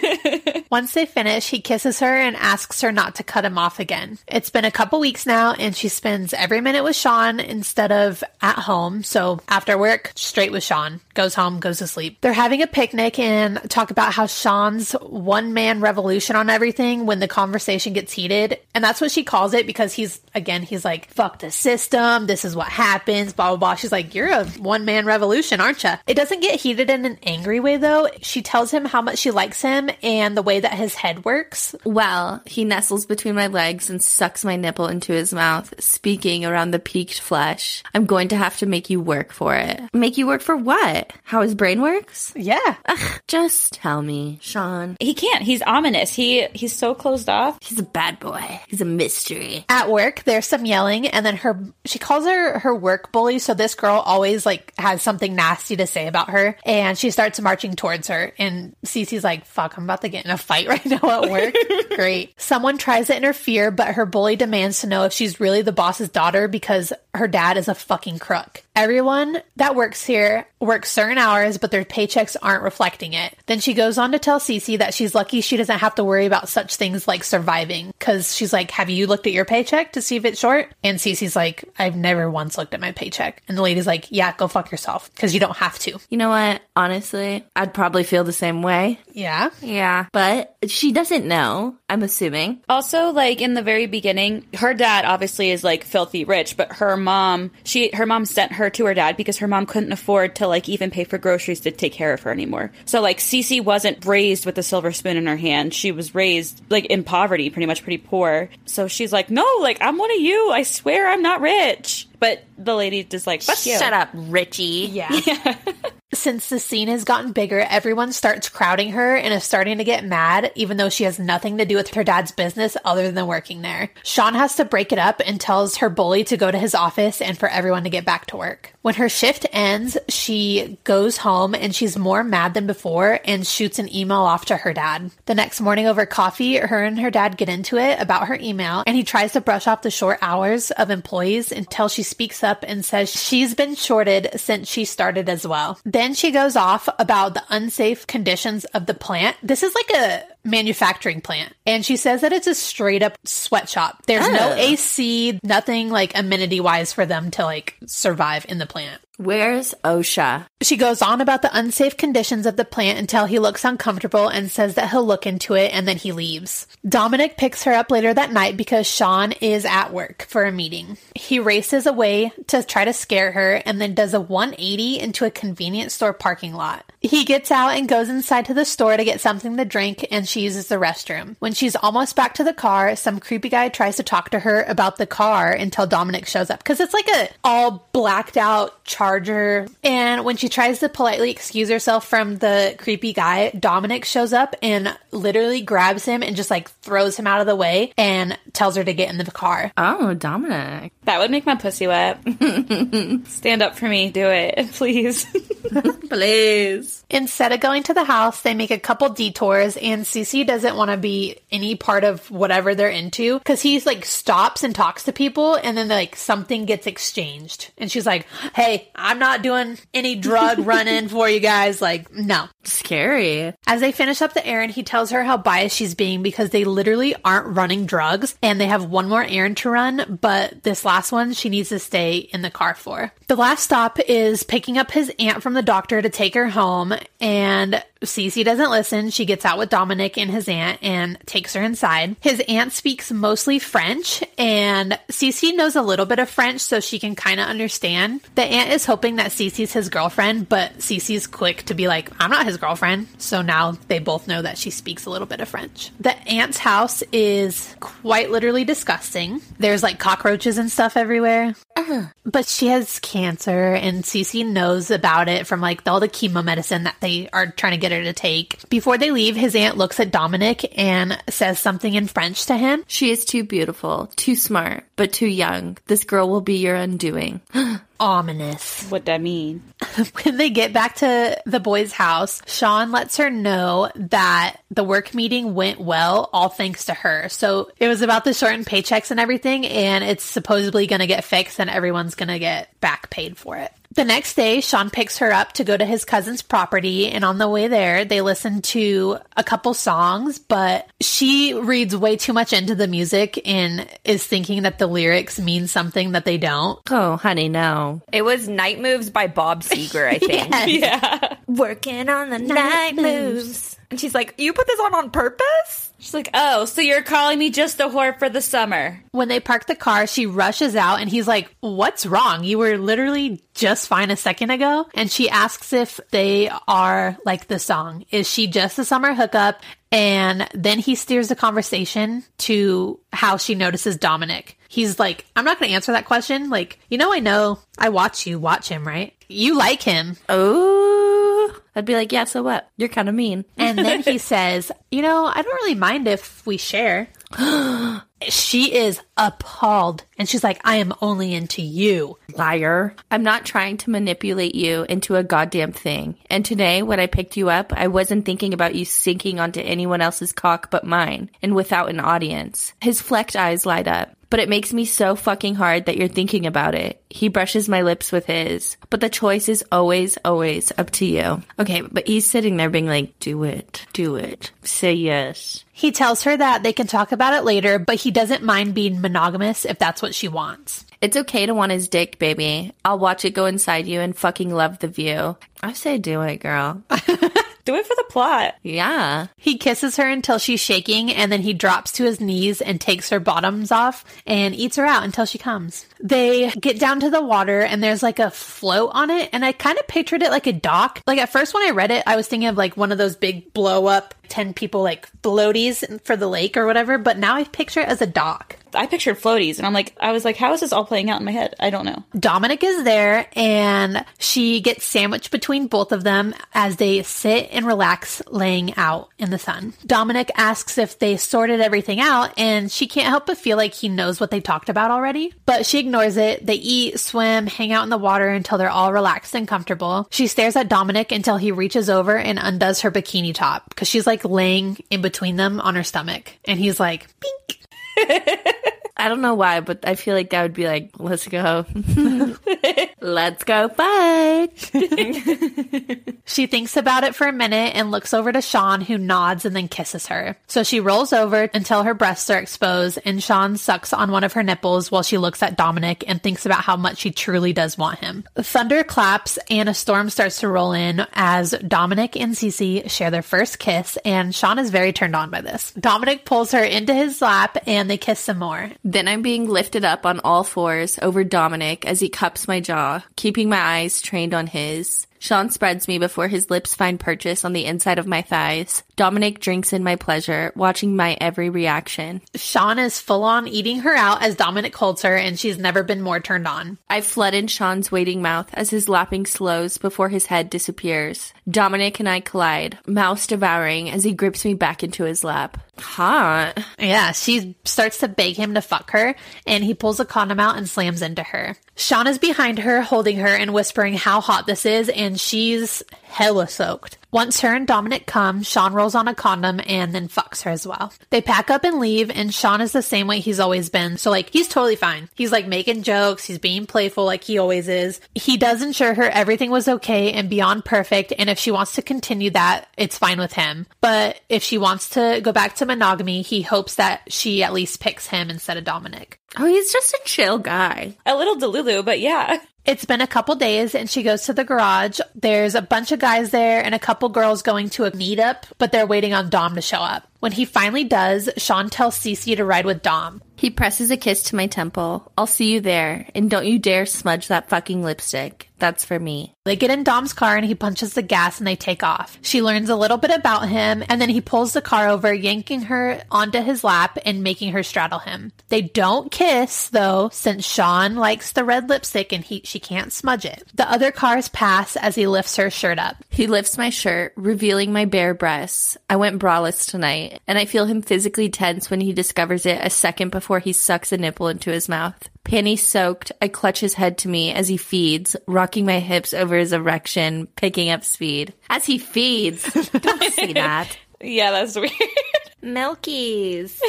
Once they finish, he kisses her and asks her not to cut him off again. It's been a couple weeks now, and she spends every minute with Sean instead of at home. So after work, straight with Sean. Goes home, goes to sleep. They're having a picnic and talk about how Sean's one-man revolution on everything when the conversation gets heated. And that's what she calls it because he's, again, he's like, fuck the system. This is what happens, blah, blah, blah. She's like, you're a one-man revolution, aren't you? It doesn't get heated in an angry way, though. She tells him how much she likes him and the way that his head works. Well, he nestles between my legs and sucks my nipple into his mouth, speaking around the peaked flesh. I'm going to have to make you work for it. Make you work for what? How his brain works? Yeah. Ugh, just tell me, Sean. He can't. He's ominous. He He's so closed off. He's a bad boy. He's a mystery. At work, there's some yelling, and then her, she calls her her work bully, so this girl always, like, has something nasty to say about her, and she starts marching towards her, and Cece's like, fuck, I'm about to get in a fight right now at work. Great. Someone tries to interfere, but her bully demands to know if she's really the boss's daughter because her dad is a fucking crook. Everyone that works here works certain hours, but their paychecks aren't reflecting it. Then she goes on to tell Cece that she's lucky she doesn't have to worry about such things like surviving, because she's like, have you looked at your paycheck to see if it's short? And Cece's like, I've never once looked at my paycheck. And the lady's like, yeah, go fuck yourself, because you don't have to. You know what? Honestly, I'd probably feel the same way. Yeah. Yeah. But she doesn't know, I'm assuming. Also, like, in the very beginning, her dad obviously is, like, filthy rich, but her mom, she, her mom sent her to her dad because her mom couldn't afford to, like, even pay for groceries to take care of her anymore. So, like, Cece wasn't raised with a silver spoon in her hand. She was raised, like, in poverty, pretty much pretty poor. So she's like, no, like, I'm one of you. I swear I'm not rich. But the lady just like, fuck you. Shut up, Richie. Yeah. Since the scene has gotten bigger, everyone starts crowding her and is starting to get mad, even though she has nothing to do with her dad's business other than working there. Sean has to break it up and tells her bully to go to his office and for everyone to get back to work. When her shift ends, she goes home and she's more mad than before and shoots an email off to her dad. The next morning over coffee, her and her dad get into it about her email, and he tries to brush off the short hours of employees until she speaks up and says she's been shorted since she started as well. Then she goes off about the unsafe conditions of the plant. This is like a manufacturing plant, and she says that it's a straight up sweatshop. There's oh. no A C, nothing like amenity wise for them to like survive in the plant. Where's OSHA? She goes on about the unsafe conditions of the plant until he looks uncomfortable and says that he'll look into it, and then he leaves. Dominic picks her up later that night because Sean is at work for a meeting. He races away to try to scare her and then does a one eighty into a convenience store parking lot. He gets out and goes inside to the store to get something to drink, and she uses the restroom. When she's almost back to the car, some creepy guy tries to talk to her about the car until Dominic shows up, because it's like a all blacked out Charger. And when she tries to politely excuse herself from the creepy guy, Dominic shows up and literally grabs him and just like throws him out of the way and tells her to get in the car. Oh, Dominic. That would make my pussy wet. Stand up for me. Do it. Please. Please. Instead of going to the house, they make a couple detours, and Cece doesn't want to be any part of whatever they're into, because he's like stops and talks to people, and then like something gets exchanged. And she's like, hey, I'm not doing any drug running for you guys. Like, no. Scary. As they finish up the errand, he tells her how biased she's being because they literally aren't running drugs, and they have one more errand to run, but this last one she needs to stay in the car for. The last stop is picking up his aunt from the doctor to take her home, and Cece doesn't listen. She gets out with Dominic and his aunt and takes her inside. His aunt speaks mostly French, and Cece knows a little bit of French, so she can kind of understand. The aunt is hoping that Cece's his girlfriend, but Cece's quick to be like, I'm not his girlfriend. So now they both know that she speaks a little bit of French. The aunt's house is quite literally disgusting. There's like cockroaches and stuff everywhere. Uh, but she has cancer, and Cece knows about it from like all the chemo medicine that they are trying to get her to take. Before they leave, his aunt looks at Dominic and says something in French to him. She is too beautiful, too smart, but too young. This girl will be your undoing. Ominous. What that mean? When they get back to the boys' house, Sean lets her know that the work meeting went well, all thanks to her. So it was about the shortened paychecks and everything, and it's supposedly going to get fixed and everyone's going to get back paid for it. The next day, Sean picks her up to go to his cousin's property, and on the way there, they listen to a couple songs, but she reads way too much into the music and is thinking that the lyrics mean something that they don't. Oh, honey, no. It was Night Moves by Bob Seger, I think. Yes. Yeah. Working on the night, night moves. And she's like, you put this on on purpose? She's like, oh, so you're calling me just a whore for the summer. When they park the car, she rushes out and he's like, what's wrong? You were literally just fine a second ago. And she asks if they are like the song. Is she just a summer hookup? And then he steers the conversation to how she notices Dominic. He's like, I'm not going to answer that question. Like, you know, I know I watch you watch him, right? You like him. Oh, I'd be like, yeah, so what? You're kind of mean. And then he says, you know, I don't really mind if we share. She is appalled. And she's like, I am only into you. Liar. I'm not trying to manipulate you into a goddamn thing. And today, when I picked you up, I wasn't thinking about you sinking onto anyone else's cock but mine, and without an audience. His flecked eyes light up. But it makes me so fucking hard that you're thinking about it. He brushes my lips with his. But the choice is always, always up to you. Okay, but he's sitting there being like, do it, do it, say yes. He tells her that they can talk about it later, but he doesn't mind being monogamous if that's what she wants. It's okay to want his dick, baby. I'll watch it go inside you and fucking love the view. I say do it, girl. Do it for the plot. Yeah. He kisses her until she's shaking, and then he drops to his knees and takes her bottoms off and eats her out until she comes. They get down to the water, and there's like a float on it, and I kind of pictured it like a dock. Like at first when I read it, I was thinking of like one of those big blow up ten people like floaties for the lake or whatever, but now I picture it as a dock. I pictured floaties, and I'm like, I was like, how is this all playing out in my head? I don't know. Dominic is there, and she gets sandwiched between both of them as they sit and relax laying out in the sun. Dominic asks if they sorted everything out, and she can't help but feel like he knows what they talked about already. But she ignores it. They eat, swim, hang out in the water until they're all relaxed and comfortable. She stares at Dominic until he reaches over and undoes her bikini top because she's like laying in between them on her stomach. And he's like, pink. I don't know why, but I feel like that would be like, let's go. Let's go fight. She thinks about it for a minute and looks over to Sean, who nods and then kisses her. So she rolls over until her breasts are exposed, and Sean sucks on one of her nipples while she looks at Dominic and thinks about how much she truly does want him. Thunder claps and a storm starts to roll in as Dominic and Cece share their first kiss, and Sean is very turned on by this. Dominic pulls her into his lap and they kiss some more. Then I'm being lifted up on all fours over Dominic as he cups my jaw, keeping my eyes trained on his. Sean spreads me before his lips find purchase on the inside of my thighs. Dominic drinks in my pleasure, watching my every reaction. Sean is full on eating her out as Dominic holds her, and she's never been more turned on. I flood in Sean's waiting mouth as his lapping slows before his head disappears. Dominic and I collide, mouths devouring as he grips me back into his lap. Hot. Yeah, she starts to beg him to fuck her, and he pulls a condom out and slams into her. Sean is behind her, holding her and whispering how hot this is, and she's hella soaked. Once her and Dominic come, Sean rolls on a condom and then fucks her as well. They pack up and leave, and Sean is the same way he's always been. So, like, he's totally fine. He's, like, making jokes. He's being playful like he always is. He does ensure her everything was okay and beyond perfect, and if she wants to continue that, it's fine with him. But if she wants to go back to monogamy, he hopes that she at least picks him instead of Dominic. Oh, he's just a chill guy. A little delulu, but yeah. It's been a couple days and she goes to the garage. There's a bunch of guys there and a couple girls going to a meetup, but they're waiting on Dom to show up. When he finally does, Sean tells Cece to ride with Dom. He presses a kiss to my temple. I'll see you there, and don't you dare smudge that fucking lipstick. That's for me. They get in Dom's car and he punches the gas and they take off. She learns a little bit about him and then he pulls the car over, yanking her onto his lap and making her straddle him. They don't kiss, though, since Sean likes the red lipstick and he she can't smudge it. The other cars pass as he lifts her shirt up. He lifts my shirt, revealing my bare breasts. I went braless tonight, and I feel him physically tense when he discovers it a second before he sucks a nipple into his mouth. Panties soaked, I clutch his head to me as he feeds, rocking my hips over his erection, picking up speed. As he feeds. Don't see that. Yeah, that's weird. Milkies.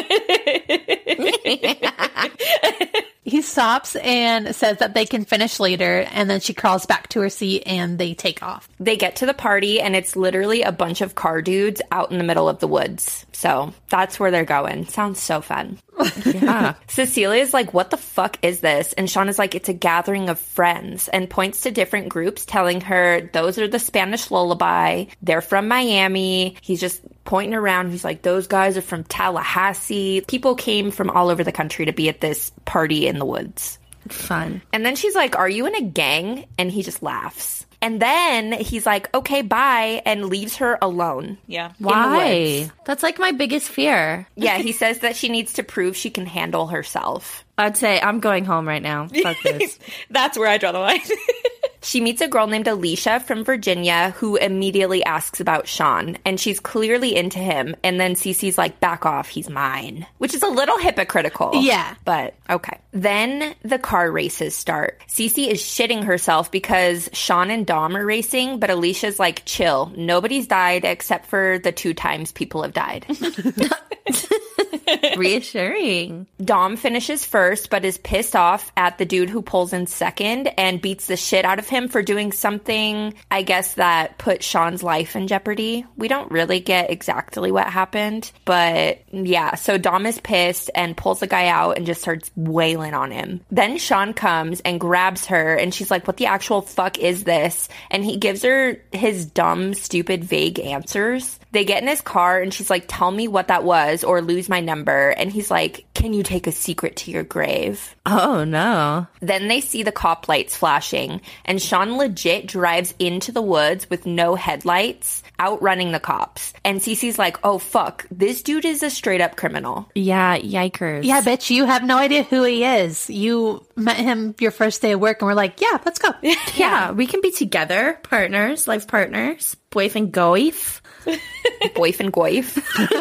He stops and says that they can finish later, and then she crawls back to her seat and they take off. They get to the party and it's literally a bunch of car dudes out in the middle of the woods. So that's where they're going. Sounds so fun. Yeah. Cecilia's like, what the fuck is this? And Sean is like, it's a gathering of friends, and points to different groups, telling her those are the Spanish Lullaby. They're from Miami. He's just pointing around. He's like, those guys are from Tallahassee. People came from all over the country to be at this party in the woods. Fun. And then she's like, are you in a gang? And he just laughs. And then he's like, okay, bye, and leaves her alone. Yeah. Why? That's like my biggest fear. Yeah, he says that she needs to prove she can handle herself. I'd say, I'm going home right now. Fuck this. That's where I draw the line. She meets a girl named Alicia from Virginia who immediately asks about Sean, and she's clearly into him. And then Cece's like, back off, he's mine, which is a little hypocritical. Yeah. But okay. Then the car races start. Cece is shitting herself because Sean and Dom are racing, but Alicia's like, chill. Nobody's died except for the two times people have died. Reassuring. Dom finishes first, but is pissed off at the dude who pulls in second and beats the shit out of him for doing something, I guess, that put Sean's life in jeopardy. We don't really get exactly what happened, but yeah, so Dom is pissed and pulls the guy out and just starts wailing on him. Then Sean comes and grabs her, and she's like, what the actual fuck is this? And he gives her his dumb, stupid, vague answers. They get in his car, and she's like, tell me what that was or lose my number. member, and he's like, can you take a secret to your grave? Oh, no. Then they see the cop lights flashing, and Sean legit drives into the woods with no headlights, outrunning the cops. And Cece's like, oh, fuck, this dude is a straight-up criminal. Yeah, yikers. Yeah, bitch, you have no idea who he is. You met him your first day of work, and we're like, yeah, let's go. Yeah, we can be together, partners, life partners, boyfriend goif. Boyfriend goif.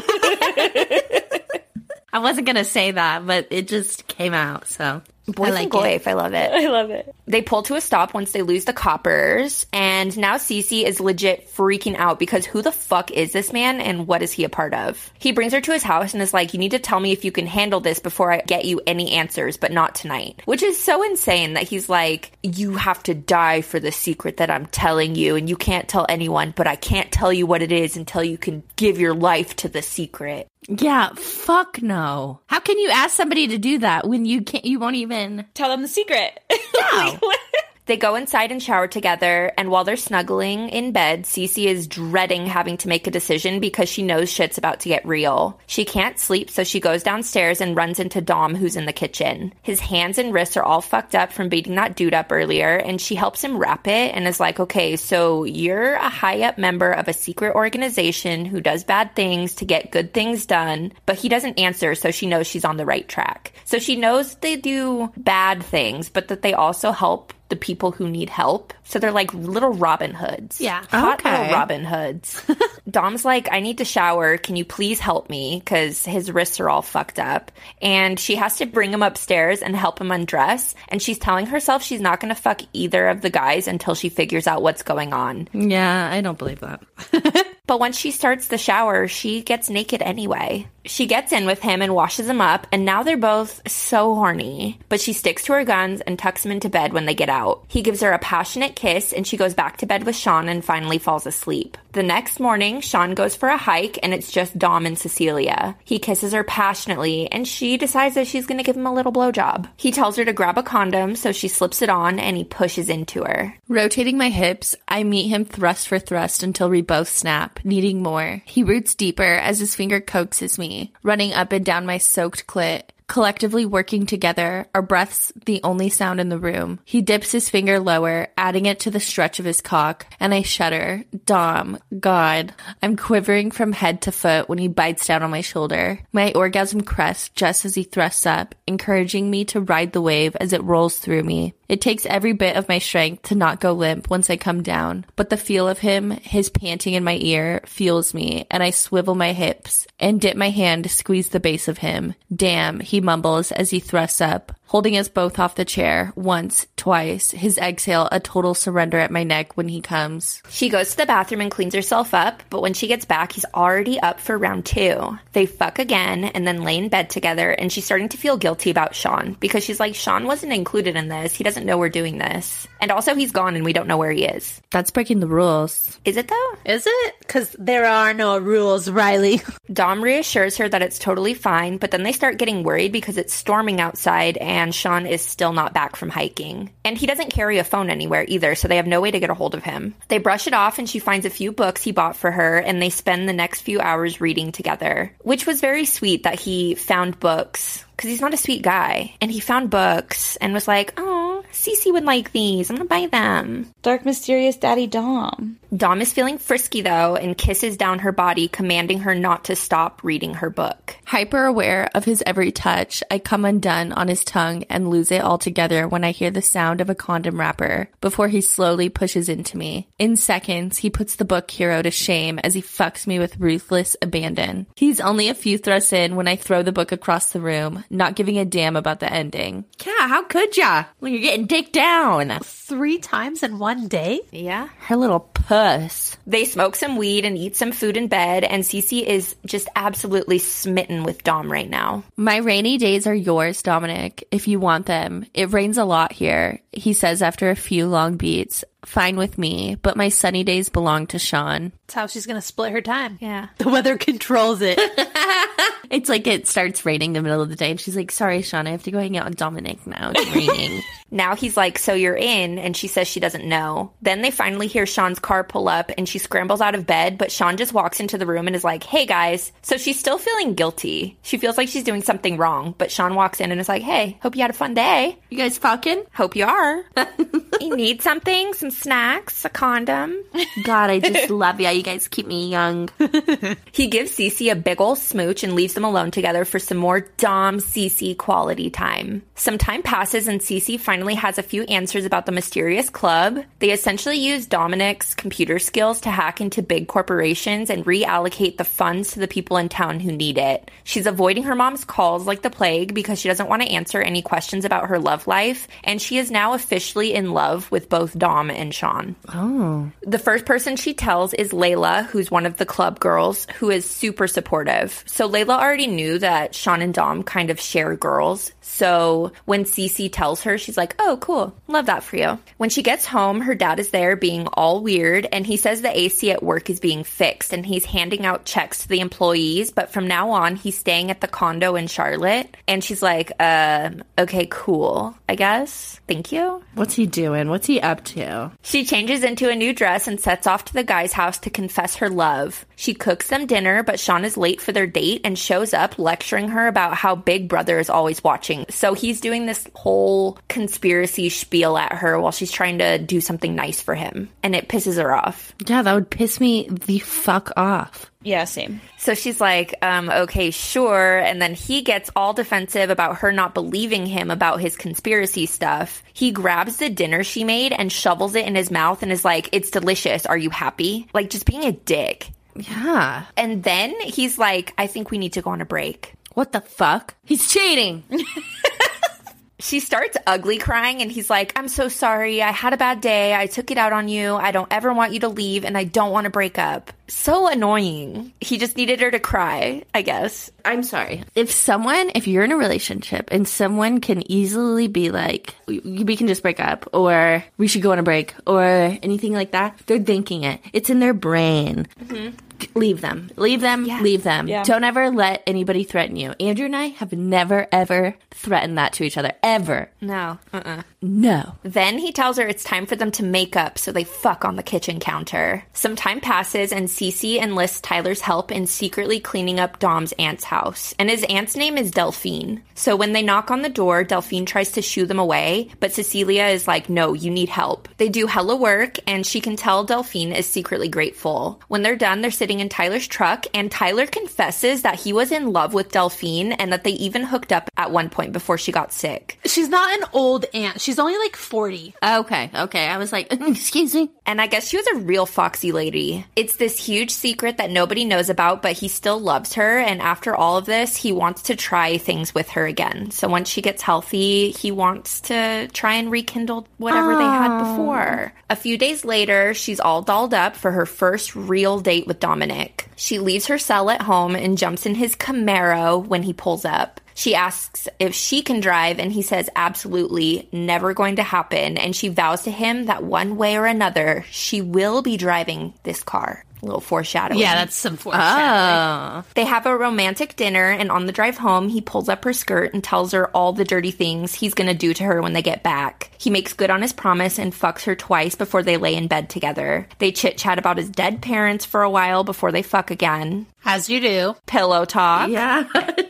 I wasn't going to say that, but it just came out, so... Boyfriend I like goif, I love it. I love it. They pull to a stop once they lose the coppers, and now Cece is legit freaking out because who the fuck is this man and what is he a part of? He brings her to his house and is like, you need to tell me if you can handle this before I get you any answers, but not tonight. Which is so insane that he's like, you have to die for the secret that I'm telling you, and you can't tell anyone, but I can't tell you what it is until you can give your life to the secret. Yeah, fuck no. How can you ask somebody to do that when you can't, you won't even... Tell them the secret. No. They go inside and shower together, and while they're snuggling in bed, Cece is dreading having to make a decision because she knows shit's about to get real. She can't sleep, so she goes downstairs and runs into Dom, who's in the kitchen. His hands and wrists are all fucked up from beating that dude up earlier, and she helps him wrap it and is like, okay, so you're a high-up member of a secret organization who does bad things to get good things done, but he doesn't answer, so she knows she's on the right track. So she knows they do bad things, but that they also help the people who need help. So they're like little Robin Hoods. Yeah. Hot Okay. little Robin Hoods. Dom's like, I need to shower. Can you please help me? Because his wrists are all fucked up. And she has to bring him upstairs and help him undress. And she's telling herself she's not going to fuck either of the guys until she figures out what's going on. Yeah, I don't believe that. But once she starts the shower, she gets naked anyway. She gets in with him and washes him up, and now they're both so horny. But she sticks to her guns and tucks him into bed when they get out. He gives her a passionate kiss, and she goes back to bed with Sean and finally falls asleep. The next morning, Sean goes for a hike, and it's just Dom and Cecilia. He kisses her passionately, and she decides that she's going to give him a little blowjob. He tells her to grab a condom, so she slips it on, and he pushes into her. Rotating my hips, I meet him thrust for thrust until we both snap, needing more. He roots deeper as his finger coaxes me, running up and down my soaked clit. Collectively working together, our breaths the only sound in the room. He dips his finger lower, adding it to the stretch of his cock, and I shudder. Dom, God. I'm quivering from head to foot when he bites down on my shoulder. My orgasm crests just as he thrusts up, encouraging me to ride the wave as it rolls through me. It takes every bit of my strength to not go limp once I come down, but the feel of him, his panting in my ear, fuels me, and I swivel my hips and dip my hand to squeeze the base of him. Damn, he mumbles as he thrusts up, holding us both off the chair, once, twice, his exhale a total surrender at my neck when he comes. She goes to the bathroom and cleans herself up, but when she gets back, he's already up for round two. They fuck again and then lay in bed together, and she's starting to feel guilty about Sean, because she's like, Sean wasn't included in this. He doesn't know we're doing this. And also, he's gone and we don't know where he is. That's breaking the rules. Is it though? Is it? Because there are no rules, Riley. Dom reassures her that it's totally fine, but then they start getting worried because it's storming outside and Sean is still not back from hiking. And he doesn't carry a phone anywhere either, so they have no way to get a hold of him. They brush it off and she finds a few books he bought for her, and they spend the next few hours reading together, which was very sweet that he found books. Because he's not a sweet guy. And he found books and was like, oh, Cece would like these. I'm going to buy them. Dark, mysterious Daddy Dom. Dom is feeling frisky, though, and kisses down her body, commanding her not to stop reading her book. Hyper aware of his every touch, I come undone on his tongue and lose it altogether when I hear the sound of a condom wrapper before he slowly pushes into me. In seconds, he puts the book hero to shame as he fucks me with ruthless abandon. He's only a few thrusts in when I throw the book across the room, not giving a damn about the ending. Yeah, how could ya? When you're getting dick down. Three times in one day? Yeah. Her little puss. They smoke some weed and eat some food in bed, and Cece is just absolutely smitten with Dom right now. My rainy days are yours, Dominic, if you want them. It rains a lot here, he says after a few long beats. fine with me, but my sunny days belong to Sean. That's how she's going to split her time. Yeah. The weather controls it. It's like it starts raining in the middle of the day, and she's like, sorry, Sean, I have to go hang out with Dominic now. It's raining. Now he's like, so you're in, and she says she doesn't know. Then they finally hear Sean's car pull up, and she scrambles out of bed, but Sean just walks into the room and is like, hey, guys. So she's still feeling guilty. She feels like she's doing something wrong, but Sean walks in and is like, hey, hope you had a fun day. You guys fucking? Hope you are. You need something? Some snacks? A condom? God, I just love ya. You guys keep me young. He gives Cece a big ol' smooch and leaves them alone together for some more Dom Cece quality time. Some time passes and Cece finally has a few answers about the mysterious club. They essentially use Dominic's computer skills to hack into big corporations and reallocate the funds to the people in town who need it. She's avoiding her mom's calls like the plague because she doesn't want to answer any questions about her love life, and she is now officially in love with both Dom and Sean. Oh. The first person she tells is Layla, who's one of the club girls, who is super supportive. So Layla already knew that Sean and Dom kind of share girls. So when Cece tells her, she's like, oh, cool. Love that for you. When she gets home, her dad is there being all weird, and he says the A C at work is being fixed, and he's handing out checks to the employees, but from now on, he's staying at the condo in Charlotte. And she's like, uh, okay, cool, I guess. Thank you. What's he doing? What's he up to? She changes into a new dress and sets off to the guy's house to confess her love. She cooks them dinner, but Sean is late for their date and shows up lecturing her about how Big Brother is always watching. So he's doing this whole conspiracy spiel at her while she's trying to do something nice for him. And it pisses her off. Yeah, that would piss me the fuck off. Yeah, same. So she's like, um, okay, sure. And then he gets all defensive about her not believing him about his conspiracy stuff. He grabs the dinner she made and shovels it in his mouth and is like, it's delicious. Are you happy? Like, just being a dick. Yeah. And then he's like, I think we need to go on a break. What the fuck? He's cheating. She starts ugly crying, and he's like, I'm so sorry. I had a bad day. I took it out on you. I don't ever want you to leave, and I don't want to break up. So annoying. He just needed her to cry, I guess. I'm sorry. If someone, if you're in a relationship and someone can easily be like, we can just break up, or we should go on a break, or anything like that, they're thinking it. It's in their brain. Mm-hmm. Leave them. Leave them. Yeah. Leave them. Yeah. Don't ever let anybody threaten you. Andrew and I have never, ever threatened that to each other. Ever. No. Uh-uh. No. Then he tells her it's time for them to make up, so they fuck on the kitchen counter. Some time passes, and Cece enlists Tyler's help in secretly cleaning up Dom's aunt's house. And his aunt's name is Delphine. So when they knock on the door, Delphine tries to shoo them away, but Cecilia is like, no, you need help. They do hella work, and she can tell Delphine is secretly grateful. When they're done, they're sitting in Tyler's truck, and Tyler confesses that he was in love with Delphine and that they even hooked up at one point before she got sick. She's not an old aunt. She's only like forty. Okay. Okay. I was like, excuse me. And I guess she was a real foxy lady. It's this huge secret that nobody knows about, but he still loves her. And after all of this, he wants to try things with her again. So once she gets healthy, he wants to try and rekindle whatever oh. they had before. A few days later, she's all dolled up for her first real date with Dominic. She leaves her cell at home and jumps in his Camaro when he pulls up. She asks if she can drive, and he says absolutely never going to happen, and she vows to him that one way or another, she will be driving this car. A little foreshadowing. Yeah, that's some foreshadowing. Oh. They have a romantic dinner, and on the drive home, he pulls up her skirt and tells her all the dirty things he's going to do to her when they get back. He makes good on his promise and fucks her twice before they lay in bed together. They chit-chat about his dead parents for a while before they fuck again. As you do. Pillow talk. Yeah.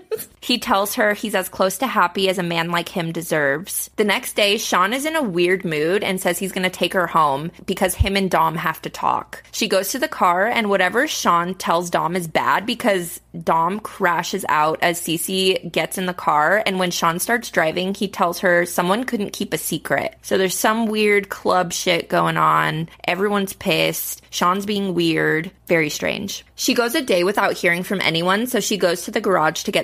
He tells her he's as close to happy as a man like him deserves. The next day, Sean is in a weird mood and says he's going to take her home because him and Dom have to talk. She goes to the car, and whatever Sean tells Dom is bad because Dom crashes out as Cece gets in the car, and when Sean starts driving, he tells her someone couldn't keep a secret. So there's some weird club shit going on. Everyone's pissed. Sean's being weird. Very strange. She goes a day without hearing from anyone, so she goes to the garage to get some answers.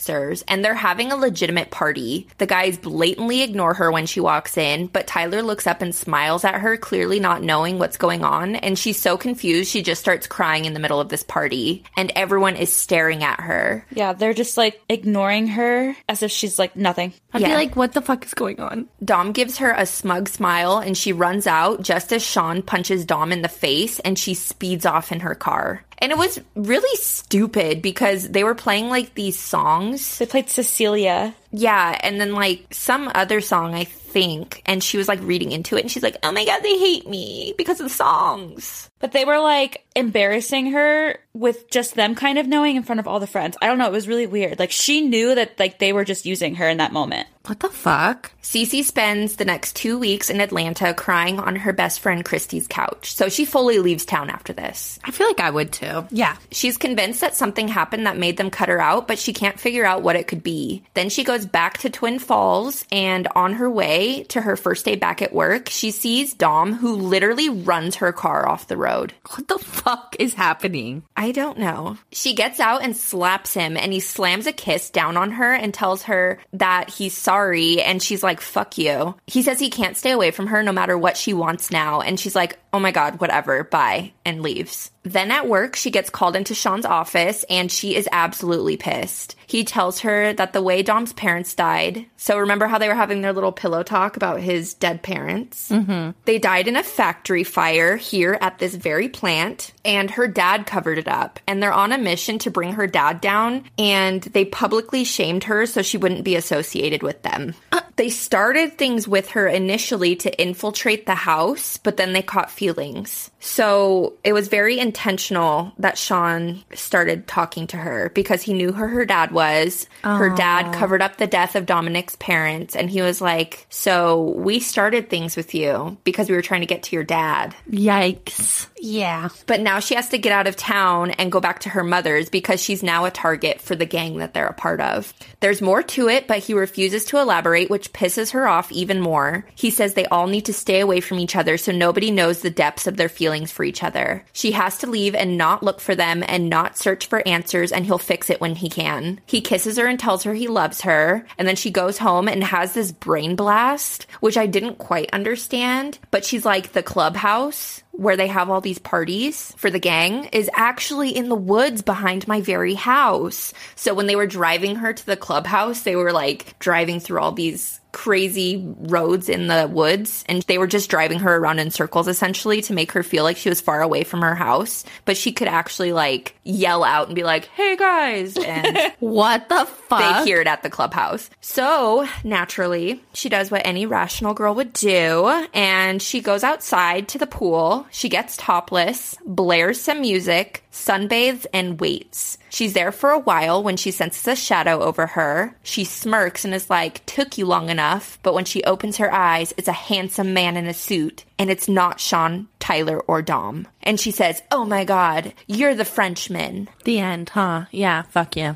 officers, and they're having a legitimate party. The guys blatantly ignore her when she walks in, but Tyler looks up and smiles at her, clearly not knowing what's going on, and she's so confused she just starts crying in the middle of this party, and everyone is staring at her. Yeah, they're just like ignoring her as if she's like nothing. I'd Yeah. be like, what the fuck is going on? Dom gives her a smug smile, and she runs out just as Sean punches Dom in the face, and she speeds off in her car. And it was really stupid because they were playing like these songs. They played Cecilia. Yeah, and then like some other song, I think, and she was like reading into it, and she's like, oh my god, they hate me because of the songs. But they were like embarrassing her with just them kind of knowing in front of all the friends. I don't know. It was really weird. Like she knew that like they were just using her in that moment. What the fuck? Cece spends the next two weeks in Atlanta crying on her best friend Christy's couch. So she fully leaves town after this. I feel like I would too. Yeah. She's convinced that something happened that made them cut her out, but she can't figure out what it could be. Then she goes back to Twin Falls, and on her way to her first day back at work, she sees Dom, who literally runs her car off the road. What the fuck is happening? I don't know. She gets out and slaps him, and he slams a kiss down on her and tells her that he's sorry, and she's like, fuck you. He says he can't stay away from her no matter what she wants now, and she's like, oh my god, whatever, bye, and leaves. Then at work, she gets called into Sean's office, and she is absolutely pissed. He tells her that the way Dom's parents died, so remember how they were having their little pillow talk about his dead parents? Mm-hmm. They died in a factory fire here at this very plant, and her dad covered it up, and they're on a mission to bring her dad down, and they publicly shamed her so she wouldn't be associated with them. Uh, they started things with her initially to infiltrate the house, but then they caught feelings. So it was very intentional that Sean started talking to her because he knew who her dad was. Aww. Her dad covered up the death of Dominic's parents, and he was like, so we started things with you because we were trying to get to your dad. Yikes. Yeah. But now she has to get out of town and go back to her mother's because she's now a target for the gang that they're a part of. There's more to it, but he refuses to elaborate, which pisses her off even more. He says they all need to stay away from each other so nobody knows the depths of their feelings for each other. She has to leave and not look for them and not search for answers, and he'll fix it when he can. He kisses her and tells her he loves her, and then she goes home and has this brain blast, which I didn't quite understand, but she's like, the clubhouse where they have all these parties for the gang is actually in the woods behind my very house. So when they were driving her to the clubhouse, they were like driving through all these crazy roads in the woods, and they were just driving her around in circles essentially to make her feel like she was far away from her house, but she could actually like yell out and be like, hey guys, and what the fuck? They hear it at the clubhouse. So naturally she does what any rational girl would do, and she goes outside to the pool. She gets topless, blares some music, sunbathes, and waits. She's there for a while when she senses a shadow over her. She smirks and is like, took you long enough. But when she opens her eyes, it's a handsome man in a suit. And it's not Sean, Tyler, or Dom. And she says, oh my god, you're the Frenchman. The end, huh? Yeah, fuck you.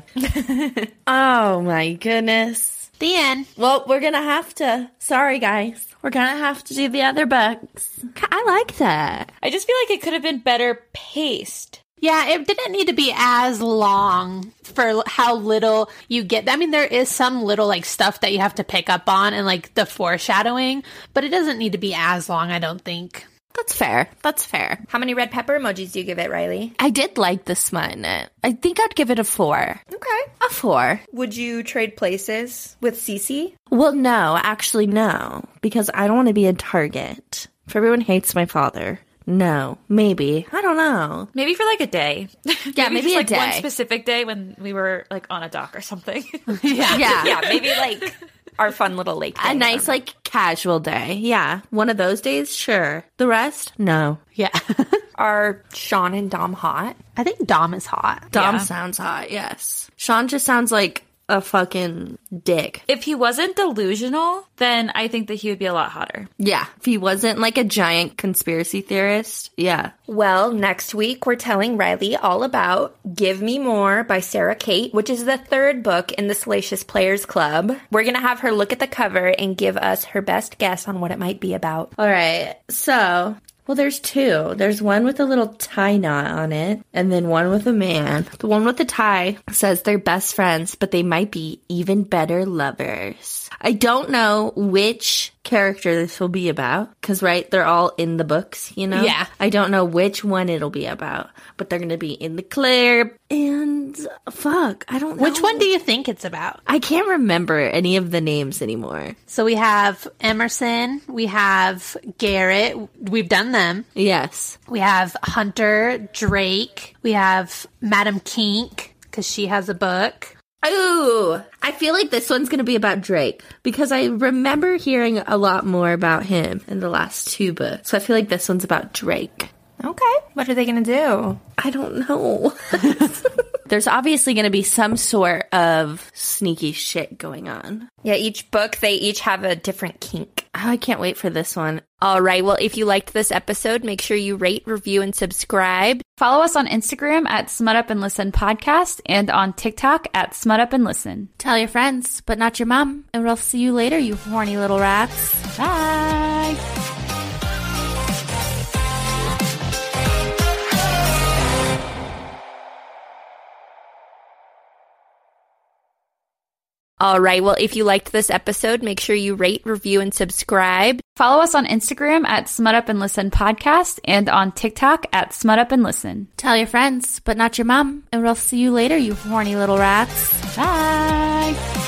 Oh my goodness. The end. Well, we're gonna have to, sorry guys, we're gonna have to do the other books. I like that. I just feel like it could have been better paced. Yeah, it didn't need to be as long for how little you get. I mean, there is some little like stuff that you have to pick up on and like the foreshadowing, but it doesn't need to be as long, I don't think. That's fair. That's fair. How many red pepper emojis do you give it, Riley? I did like this one. I think I'd give it a four. Okay. A four. Would you trade places with Cece? Well, no, actually no, because I don't want to be a target. If everyone hates my father. No, maybe. I don't know. Maybe for like a day. Yeah, maybe, maybe just a like day. One specific day when we were like on a dock or something. Yeah. Yeah. Yeah, maybe like our fun little lake. A nice like casual day. Yeah. One of those days, sure. The rest, no. Yeah. Are Sean and Dom hot? I think Dom is hot. Dom Yeah. sounds hot, yes. Sean just sounds like a fucking dick. If he wasn't delusional, then I think that he would be a lot hotter. Yeah. If he wasn't like a giant conspiracy theorist, yeah. Well, next week we're telling Riley all about Give Me More by Sarah Kate, which is the third book in the Salacious Players Club. We're going to have her look at the cover and give us her best guess on what it might be about. All right. So Well, there's two. There's one with a little tie knot on it, and then one with a man. The one with the tie says they're best friends, but they might be even better lovers. I don't know which character this will be about, because, right, they're all in the books, you know? Yeah. I don't know which one it'll be about, but they're going to be in the Claire, and fuck, I don't know. Which one do you think it's about? I can't remember any of the names anymore. So we have Emerson, we have Garrett, we've done them. Yes. We have Hunter, Drake, we have Madam Kink, because she has a book. Ooh, I feel like this one's going to be about Drake because I remember hearing a lot more about him in the last two books. So I feel like this one's about Drake. Okay. What are they going to do? I don't know. There's obviously going to be some sort of sneaky shit going on. Yeah, each book, they each have a different kink. Oh, I can't wait for this one. All right. Well, if you liked this episode, make sure you rate, review, and subscribe. Follow us on Instagram at Smut Up and Listen Podcast and on TikTok at Smut Up and Listen. Tell your friends, but not your mom. And we'll see you later, you horny little rats. Bye. All right. Well, if you liked this episode, make sure you rate, review, and subscribe. Follow us on Instagram at Smut Up and Listen Podcast and on TikTok at Smut Up and Listen. Tell your friends, but not your mom. And we'll see you later, you horny little rats. Bye.